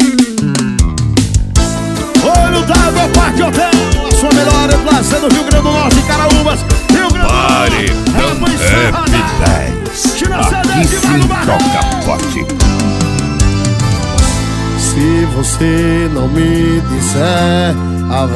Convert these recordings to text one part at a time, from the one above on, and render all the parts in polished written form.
Olho d'Água Parque Hotel, a sua melhor praça do Rio Grande do Norte, Caraúbas, Rio Grande do Norte. Rap 10. Aqui sim toca forte. Se você não me disser a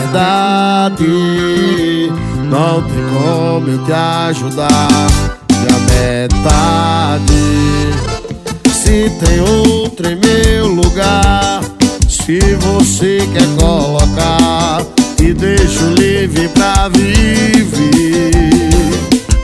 verdade, não tem como eu te ajudar. A metade, se tem outro em meu lugar, se você quer colocar, te deixo livre pra viver.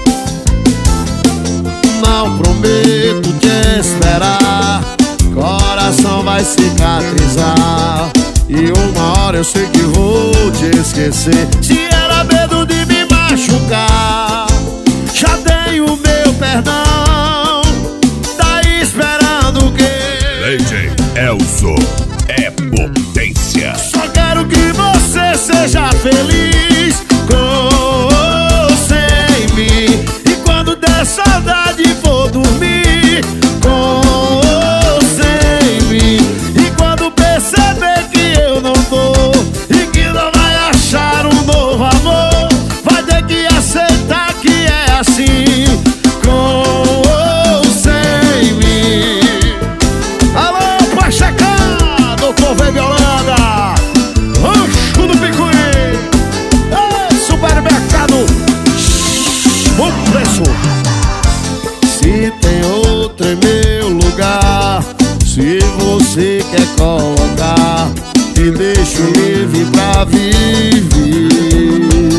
Não prometo te esperar, coração vai cicatrizar, e uma hora eu sei que vou te esquecer. Se era medo de me machucar, já dei o meu perdão. Tá esperando o quê? DJ Elzo é potência. Só quero que você seja feliz com ou sem mim. E quando der saudade for dormir com ou sem mim. E quando perceber que eu não tô e que não vai achar um novo amor, vai ter que aceitar que é assim, com ou sem mim. Alô, Pachecá, doutor Baby Holanda, Rancho do Picuí, supermercado, bom preço. Se tem outro em meu lugar, se você quer colocar, te deixo livre pra viver.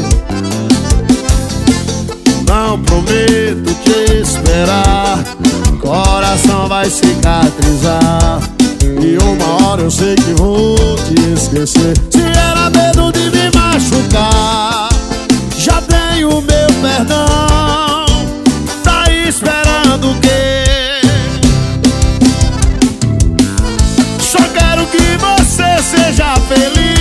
Não prometo te esperar, coração vai cicatrizar, e uma hora eu sei que vou te esquecer. Se era medo de me machucar, já dei o meu perdão. Tá esperando o quê? Só quero que você seja feliz